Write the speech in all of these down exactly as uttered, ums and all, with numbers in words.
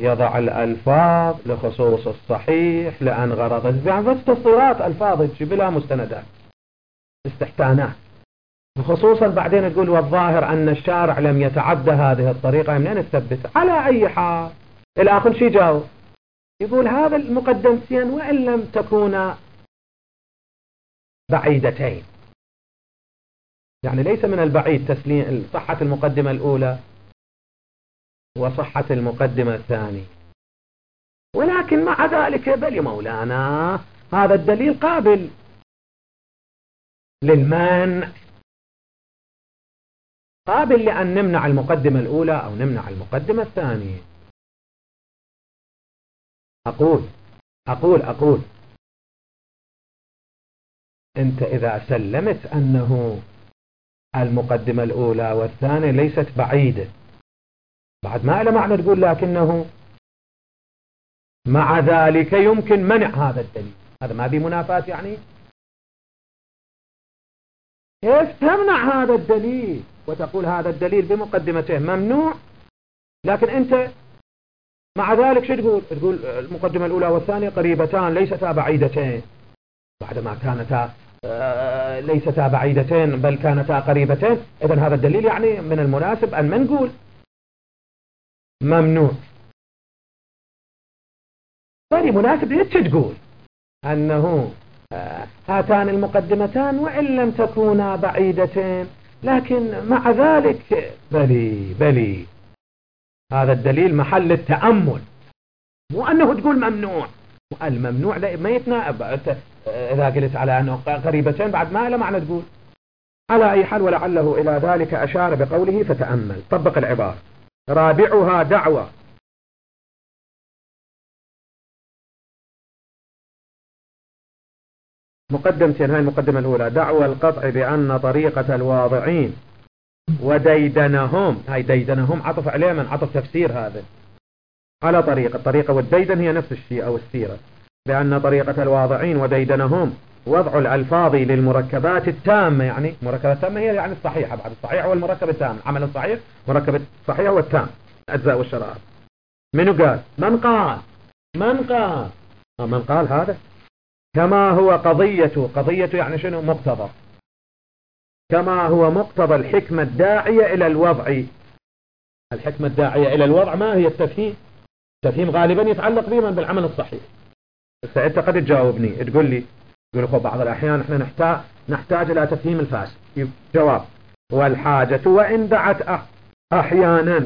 يضع الألفاظ لخصوص الصحيح لأن غرض يعني بس تصديرات ألفاظ بلا مستندات استحسانات، خصوصا بعدين تقول والظاهر أن الشارع لم يتعدى هذه الطريقة. منين نثبت؟ على أي حال الآخر شي جاوب يقول هذا المقدمتين وإن لم تكونا بعيدتين، يعني ليس من البعيد تسليم صحة المقدمة الأولى وصحة المقدمة الثانية، ولكن مع ذلك بل مولانا هذا الدليل قابل للمنع، قابل لأن نمنع المقدمة الأولى أو نمنع المقدمة الثانية. أقول أقول أقول أنت إذا سلمت أنه المقدمة الأولى والثانية ليست بعيدة، بعد ما إلى معنى تقول لكنه مع ذلك يمكن منع هذا الدليل، هذا ما بي منافاة يعني. كيف تمنع هذا الدليل وتقول هذا الدليل بمقدمته ممنوع، لكن أنت مع ذلك شو تقول؟ تقول المقدمة الأولى والثانية قريبتان ليستا بعيدتين، بعدما كانتا آه ليستا بعيدتين بل كانتا قريبتين، إذن هذا الدليل يعني من المناسب أن ما نقول ممنوع، يعني مناسب ليش تقول أنه آه هاتان المقدمتان وإن لم تكونا بعيدتين لكن مع ذلك بلي بلي هذا الدليل محل التأمل، مو أنه تقول ممنوع. الممنوع ما يتناقض إذا قلت على أنه قريبتين بعد ما له معنى تقول. على أي حال ولعله إلى ذلك أشار بقوله فتأمل. طبق العبارة. رابعها دعوة مقدمتين، هاي المقدمة الأولى دعوة القطع بأن طريقة الواضعين وديدنهم، هاي ديدنهم عطف عليه من عطف تفسير هذا على طريقة، الطريقة والديدن هي نفس الشيء أو السيرة، بأن طريقة الواضعين وديدنهم وضع الألفاظ للمركبات التامة، يعني مركبات التامة هي يعني الصحيحة، بعد الصحيح هو المركب التام، عمل الصحيح مركب الصحيح هو التام أجزاء والشرائط. منو قال؟ من قال من قال من قال هذا كما هو قضية، قضية يعني شنو؟ مقتضى، كما هو مقتضى الحكمة الداعية إلى الوضع. الحكمة الداعية إلى الوضع ما هي؟ التفهيم. التفهيم غالبا يتعلق بما بالعمل الصحيح. بس أنت قد تجاوبني تقول لي تقول لي بعض الأحيان احنا نحتاج نحتاج إلى تفهيم الفاسد. جواب: والحاجة وإن دعت أحيانا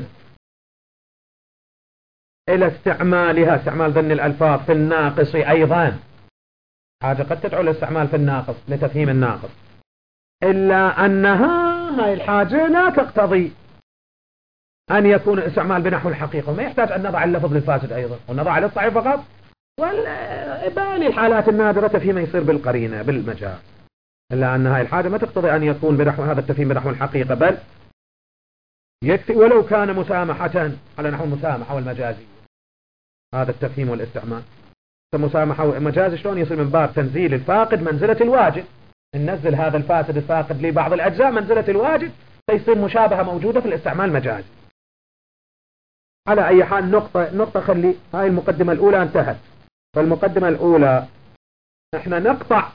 إلى استعمالها، استعمال ذن الألفاظ في الناقص أيضا، حاجة قد تدعو لاستعمال في الناقص لتفهيم الناقص، إلا أنها هاي الحاجة لا تقتضي أن يكون استعمال بنحو الحقيقة، وما يحتاج أن نضع اللفظ للفاسد أيضا ونضع على الصحيح فقط، والبالي الحالات النادرة فيما يصير بالقرينة بالمجاز، إلا أن هاي الحاجة ما تقتضي أن يكون بنحو هذا التفهيم بنحو الحقيقة، بل يكفي ولو كان مسامحة على نحو المسامحة والمجازي. هذا التفهيم والاستعمال مسامحة ومجاز شلون يصير؟ من باب تنزيل الفاقد منزلة الواجد، ننزل هذا الفاسد الفاقد لبعض الأجزاء منزلة الواجد، فيصير مشابهة موجودة في الاستعمال مجازي. على أي حال نقطة نقطة خلي هاي المقدمة الأولى انتهت. فالمقدمة الأولى احنا نقطع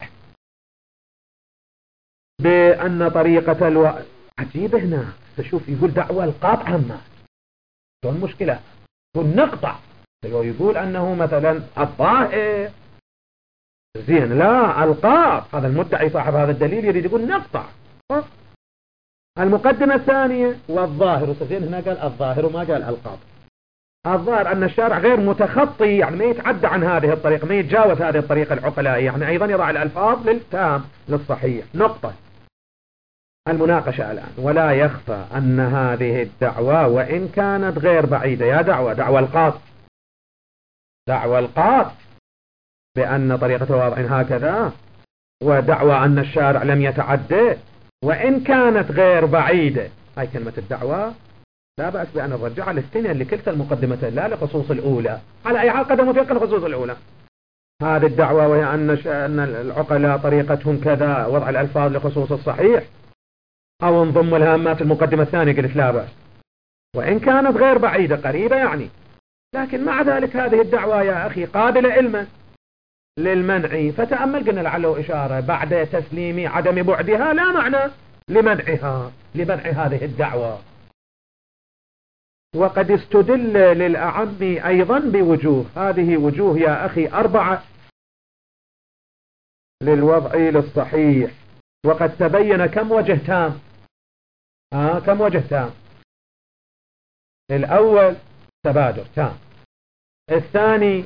بأن طريقة الو... عجيب هنا تشوف يقول دعوة القاطع ما شلون مشكلة، يقول نقطع، يقول أنه مثلا الظاهر زين لا القاط، هذا المدعي صاحب هذا الدليل يريد يقول نقطع. المقدمة الثانية والظاهر، زين هنا قال الظاهر وما قال القاط. الظاهر أن الشارع غير متخطي، يعني ما يتعدى عن هذه الطريقة، ما يتجاوز هذه الطريقة العقلائية، يعني أيضا يضع الألفاظ للتام للصحيح. نقطة. المناقشة الآن: ولا يخفى أن هذه الدعوة وإن كانت غير بعيدة، يا دعوة دعوة القاط دعوة القاط بأن طريقة الواضع هكذا، ودعوة أن الشارع لم يتعدى وإن كانت غير بعيدة، هاي كلمة الدعوة لا بأس بأن نرجعها للسنة لكلتا المقدمتين لا لخصوص الأولى، على أي حال قدموا فيها الخصوص الأولى. هذه الدعوة وهي أن أن العقلاء طريقتهم كذا، وضع الألفاظ لخصوص الصحيح، أو انضم الهامات المقدمة الثانية، قلت لا بأس وإن كانت غير بعيدة قريبة، يعني لكن مع ذلك هذه الدعوة يا أخي قابلة علما للمنع، فتأمل قلنا لعله إشارة بعد تسليم عدم بعدها لا معنى لمنعها لمنع هذه الدعوة. وقد استدل للأعم أيضا بوجوه، هذه وجوه يا أخي أربعة للوضع للصحيح، وقد تبين كم وجه تام. آه كم وجه تام؟ الأول تبادر تام، الثاني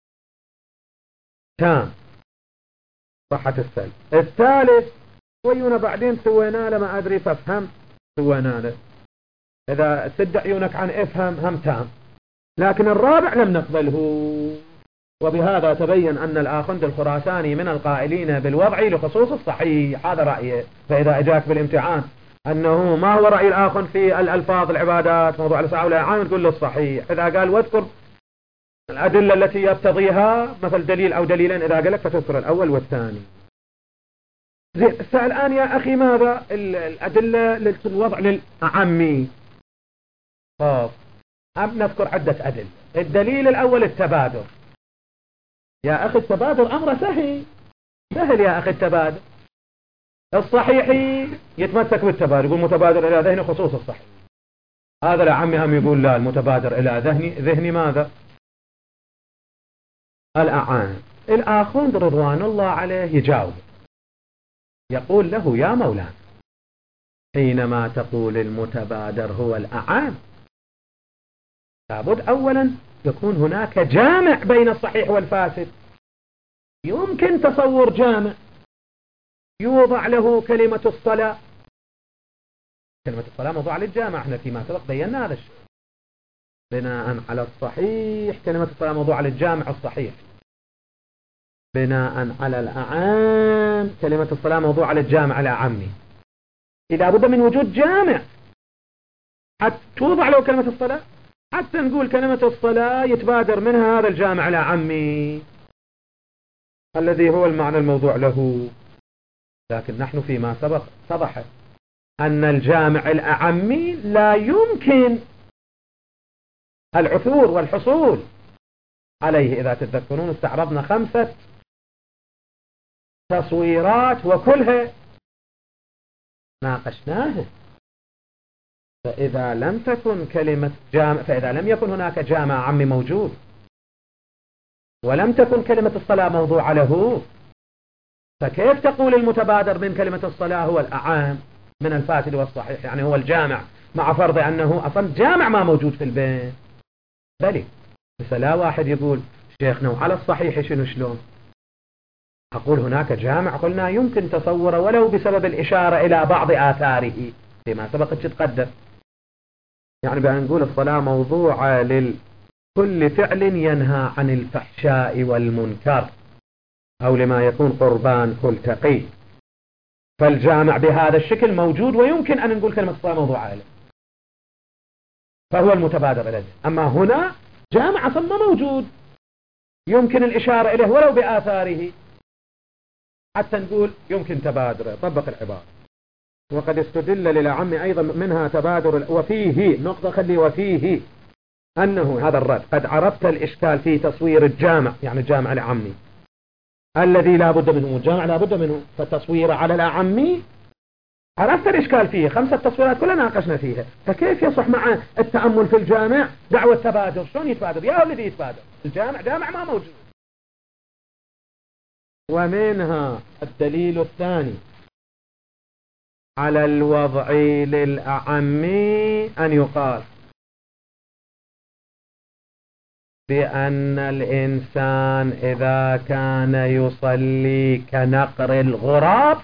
تام صحة السلب، الثالث ويونا بعدين سوينا له ما أدري فافهم سوينا له، إذا سد عيونك عن افهم هم تام، لكن الرابع لم نقبله. وبهذا تبين أن الآخند الخراساني من القائلين بالوضع لخصوص الصحيح، هذا رأيه. فإذا أجاك بالامتحان أنه ما هو رأي الآخند في الألفاظ العبادات موضوع الساعة والأعام تقول له الصحيح. إذا قال واذكر الأدلة التي يبتضيها مثل دليل أو دليلين، إذا قال لك فتذكر الأول والثاني. زين الآن يا أخي ماذا الأدلة للوضع للأعمي؟ طب أم نذكر عدة أدلة. الدليل الأول التبادر. يا أخي التبادر أمر سهل سهل يا أخي التبادر. الصحيحي يتمسك بالتبادر يقول متبادر إلى ذهني خصوص الصحيح. هذا الأعمي هم يقول لا المتبادر إلى ذهني ذهني ماذا؟ الأعان. الآخوند رضوان الله عليه يجاوب يقول له يا مولانا حينما تقول المتبادر هو الأعان لابد أولا يكون هناك جامع بين الصحيح والفاسد. يمكن تصور جامع يوضع له كلمة الصلاة. كلمة الصلاة موضوع للجامع، احنا فيما سبق بينا هذا الشيء. بناء على الصحيح كلمة الصلاة موضوع للجامع الصحيح. بناء على الأعام كلمة الصلاة موضوع للجامع الأعمي. إذا بد من وجود جامع حتى توضع له كلمة الصلاة، حتى نقول كلمة الصلاة يتبادر منها هذا الجامع الأعمي الذي هو المعنى الموضوع له. لكن نحن فيما سبق صبح أن الجامع الأعمي لا يمكن العثور والحصول عليه. إذا تتذكرون استعرضنا خمسة تصويرات وكلها ناقشناها. فإذا لم تكن كلمة جامع، فإذا لم يكن هناك جامع عمي موجود ولم تكن كلمة الصلاة موضوع له، فكيف تقول المتبادر من كلمة الصلاة هو الأعام من الفاسد والصحيح؟ يعني هو الجامع مع فرض أنه أصلا جامع ما موجود في البيت. بلي بس لا واحد يقول شيخنا وعلى الصحيح شنو شلون؟ أقول هناك جامع قلنا يمكن تصوره ولو بسبب الإشارة إلى بعض آثاره فيما سبق تتقدم. يعني بأن نقول الصلاة موضوعة لكل فعل ينهى عن الفحشاء والمنكر أو لما يكون قربان كل تقي، فالجامع بهذا الشكل موجود ويمكن أن نقول كلمة الصلاة موضوعة له، فهو المتبادر إليه. أما هنا جامع أصلا ما موجود يمكن الإشارة إليه ولو بآثاره حتى نقول يمكن تبادر. طبق العبارة. وقد استدل للأعم أيضا منها تبادر، وفيه نقطة خلي وفيه أنه هذا الرد قد عرفت الإشكال في تصوير الجامع، يعني الجامع العمي الذي لا بد منه، الجامع لا بد منه، فالتصوير على الأعمي عرفت الإشكال فيه. خمسة تصويرات كلها ناقشنا فيها، فكيف يصح مع التأمل في الجامع دعوة تبادر؟ شلون يتبادر؟ يا الذي يتبادر الجامع جامع ما موجود. ومنها الدليل الثاني على الوضع للأعمي أن يقال بأن الإنسان إذا كان يصلي كنقر الغراب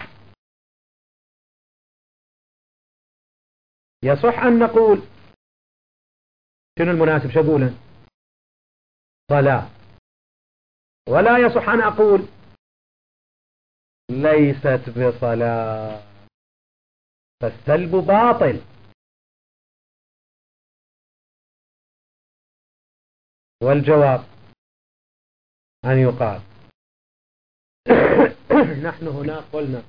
يصح أن نقول شنو المناسب شو أقوله صلاة، ولا يصح أن أقول ليست بصلاة، فالسلب باطل. والجواب أن يقال نحن هنا قلنا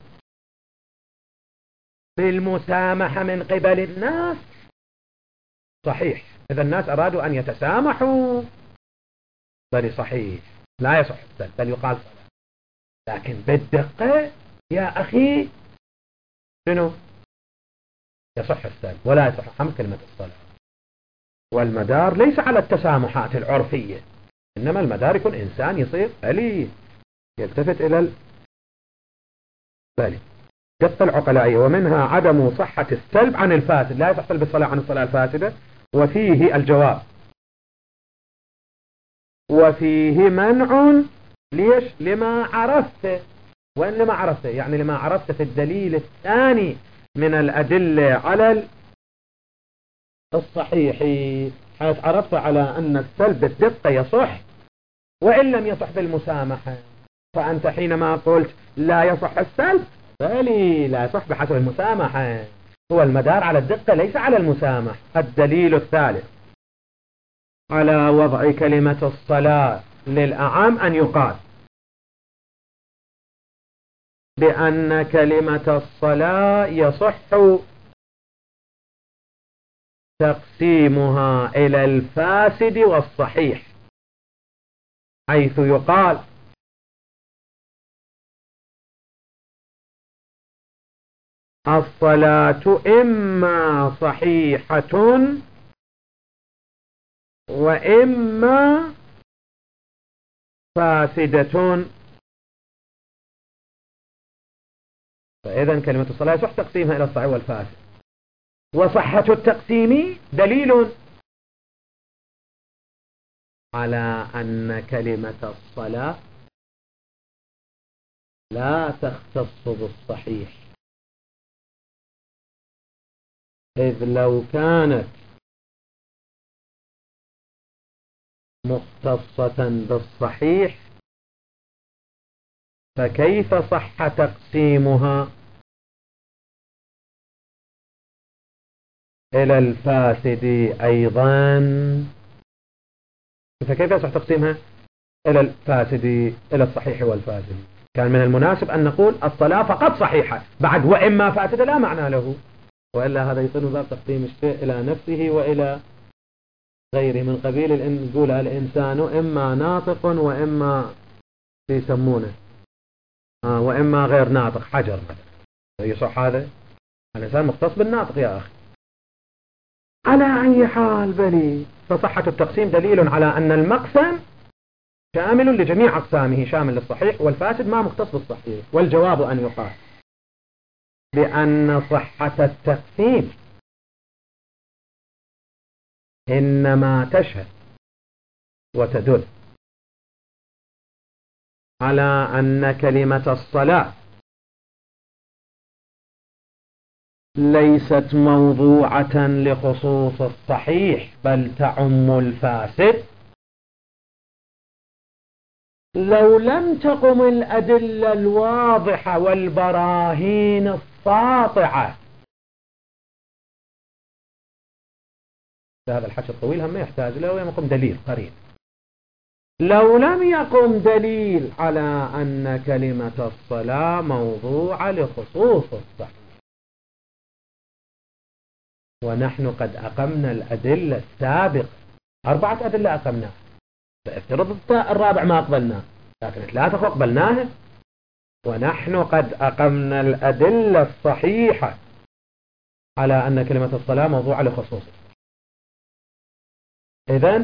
بالمسامحة من قبل الناس صحيح، إذا الناس أرادوا أن يتسامحوا بل صحيح لا يصح السلب بل يقال صلاة. لكن بالدقة يا أخي شنو يصح السلب ولا يصح حمل كلمة الصلاة. والمدار ليس على التسامحات العرفية، إنما المدار يكون إنسان يصير بلي يلتفت إلى البلي دقة العقلائية. ومنها عدم صحة السلب عن الفاسد، لا يصح سلب الصلاة عن الصلاة الفاسدة. وفيه الجواب وفيه منع ليش لما عرفت. وإن لما عرفت يعني لما عرفت في الدليل الثاني من الأدلة على الصحيح، حيث عرفت على أن السلب بالدقة يصح وإن لم يصح بالمسامحة. فأنت حينما قلت لا يصح السلب بلي لا يصح بحسب المسامحة، هو المدار على الدقة ليس على المسامح. الدليل الثالث على وضع كلمة الصلاة للأعم أن يقال بأن كلمة الصلاة يصح تقسيمها إلى الفاسد والصحيح، حيث يقال الصلاة إما صحيحة وإما فاسدة. فإذا كلمة الصلاة يصح تقسيمها إلى الصحيح والفاسد، وصحة التقسيم دليل على أن كلمة الصلاة لا تختص بالصحيح، إذ لو كانت مختصة بالصحيح فكيف صح تقسيمها إلى الفاسد أيضا؟ فكيف يصح تقسيمها إلى الفاسد إلى الصحيح والفاسد؟ كان من المناسب أن نقول الصلاة فقط صحيحة بعد وإما فاسدة لا معنى له، وإلا هذا يصير باب تقسيم الشيء إلى نفسه وإلى غيره من قبيل يقول الإنسان إما ناطق وإما يسمونه آه وإما غير ناطق حجر مثلا. يصح هذا؟ الإنسان مختص بالناطق يا أخي. على أي حال بلي فصحة التقسيم دليل على أن المقسم شامل لجميع أقسامه، شامل للصحيح والفاسد ما مختص بالصحيح. والجواب أن يقال بأن صحة التقسيم إنما تشهد وتدل على أن كلمة الصلاة ليست موضوعة لخصوص الصحيح بل تعم الفاسد لو لم تقم الأدلة الواضحة والبراهين الساطعة. هذا الحكي الطويل هم يحتاج له ويقوم دليل قريب. لو لم يقم دليل على أن كلمة الصلاة موضوعة لخصوص الصحيح، ونحن قد أقمنا الأدلة السابقة، أربعة أدلة أقمناها، فافترض الرابع ما أقبلناه، لكن ثلاثة أقبلناها، ونحن قد أقمنا الأدلة الصحيحة على أن كلمة الصلاة موضوعة لخصوص الصحيح. إذن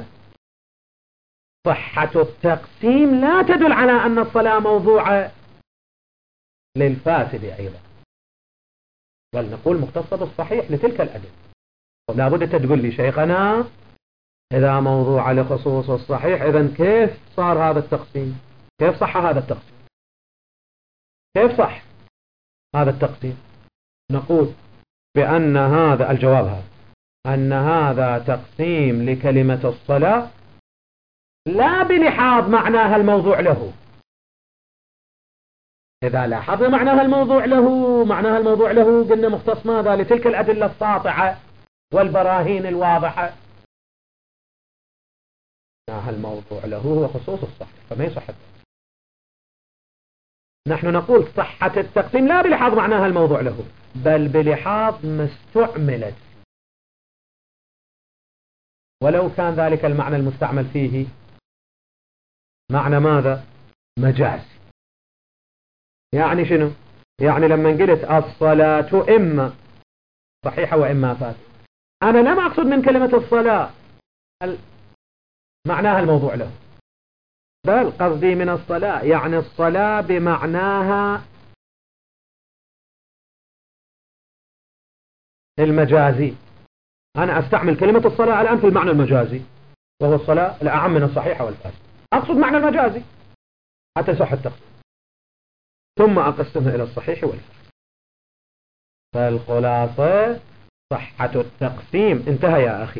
صحة التقسيم لا تدل على أن الصلاة موضوعة للفاسد أيضا، بل نقول مختصة بالصحيح لتلك الأدلة. لا بد تقول لي شيخنا إذا موضوعة لخصوص الصحيح إذن كيف صار هذا التقسيم؟ كيف صح هذا التقسيم؟ كيف صح هذا التقسيم؟ نقول بأن هذا الجواب هذا أن هذا تقسيم لكلمة الصلاة لا بلحاظ معناها الموضوع له. إذا لاحظنا معناها الموضوع له معناها الموضوع له قلنا مختص ماذا لتلك الأدلة الساطعة والبراهين الواضحة. معناها الموضوع له هو خصوص الصحيح فما يصح التقسيم. نحن نقول صحة التقسيم لا بلحاظ معناها الموضوع له بل بلحاظ ما استعملت، ولو كان ذلك المعنى المستعمل فيه معنى ماذا؟ مجازي. يعني شنو؟ يعني لما قلت الصلاة إما صحيحة وإما فاسدة، أنا لم أقصد من كلمة الصلاة معناها الموضوع له، بل قصدي من الصلاة يعني الصلاة بمعناها المجازي. أنا أستعمل كلمة الصلاة الآن في المعنى المجازي، وهو الصلاة الأعم من الصحيحة والفاسدة، أقصد معنى المجازي حتى يصح التقسيم، ثم أقسمها إلى الصحيح والفاسد. فالخلاصة صحة التقسيم انتهى يا أخي،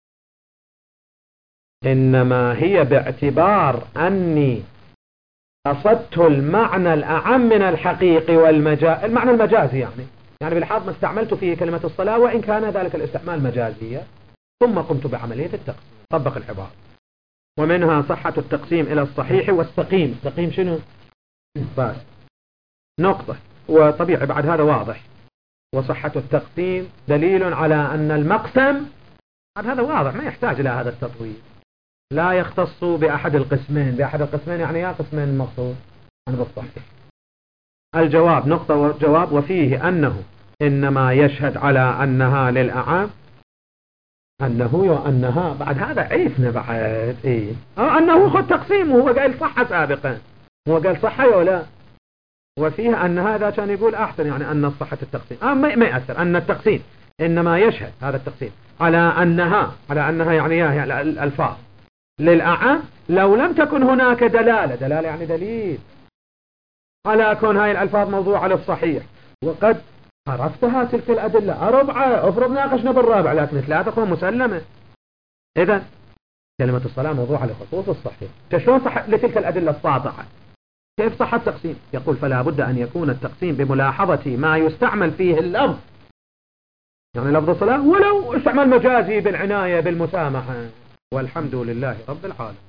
إنما هي باعتبار أني قصدت المعنى الأعم من الحقيقي والمجاز، المعنى المجازي يعني يعني بالحاضر ما استعملت فيه كلمة الصلاة وإن كان ذلك الاستعمال مجازية، ثم قمت بعملية التقسيم. طبق العبارة. ومنها صحة التقسيم إلى الصحيح والسقيم. السقيم شنو؟ بس نقطة. وطبيعي بعد هذا واضح. وصحة التقسيم دليل على أن المقسم، بعد هذا واضح ما يحتاج إلى هذا التطويل، لا يختص بأحد القسمين. بأحد القسمين يعني يا قسمين المقصود أنا بالصحيح. الجواب نقطة وجواب. وفيه أنه إنما يشهد على أنها للأعام، أنه وأنها بعد هذا عيفنا بعد إيه أو أنه خد تقسيم وهو قال صح سابقا، هو قال صح ولا. وفيها أن هذا كان يقول أحسن يعني أن صحة التقسيم آه ما يأثر، أن التقسيم إنما يشهد هذا التقسيم على أنها على أنها يعني يعني الألفاظ للأعام لو لم تكن هناك دلالة. دلالة يعني دليل على كون هاي الألفاظ موضوعة للصحيح، وقد عرفتها تلك الأدلة. أربعة أفرض ناقشنا بالرابع لكن ثلاثة تكون مسلمة. إذن كلمة الصلاة موضوعة لخصوص الصحيح. شلون صح لتلك الأدلة الساطعة؟ كيف صح التقسيم؟ يقول فلا بد أن يكون التقسيم بملاحظة ما يستعمل فيه اللفظ، يعني لفظ الصلاة ولو استعمال مجازي بالعناية بالمسامحة. والحمد لله رب العالمين.